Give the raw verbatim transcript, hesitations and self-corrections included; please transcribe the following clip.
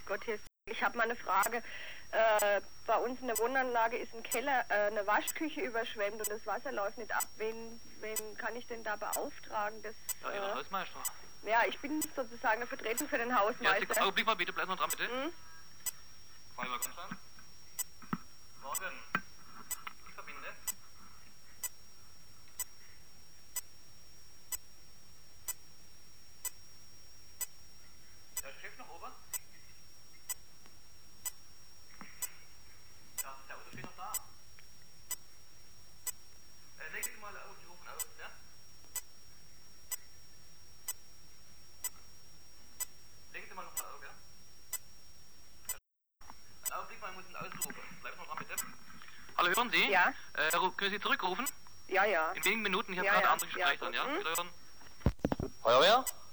Gott, hier ist, ich habe mal eine Frage. Äh, bei uns in der Wohnanlage ist ein Keller, äh, eine Waschküche überschwemmt und das Wasser läuft nicht ab. Wen, wen kann ich denn da beauftragen? Das, ja, Ihr äh, Hausmeister. Ja, ich bin sozusagen eine Vertretung für den Hausmeister. Ja, Augenblick mal bitte, bleib noch dran, bitte. Hm? Freiburg, Konstanz. Morgen. Ich verbinde. Der Chef noch oben? Ja, der Auto steht noch da. Äh, leg Sie mal auf, die rufen aus, ja? Legen Sie mal noch mal auf, ja? Einen Augenblick mal, ich muss ihn ausrufen. Bleiben Sie noch dran, bitte. Hallo, hören Sie? Ja. Äh, können Sie zurückrufen? Ja, ja. In wenigen Minuten, ich habe ja, gerade ja. andere Gespräche ja, dran, ja? Hm? Feuerwehr?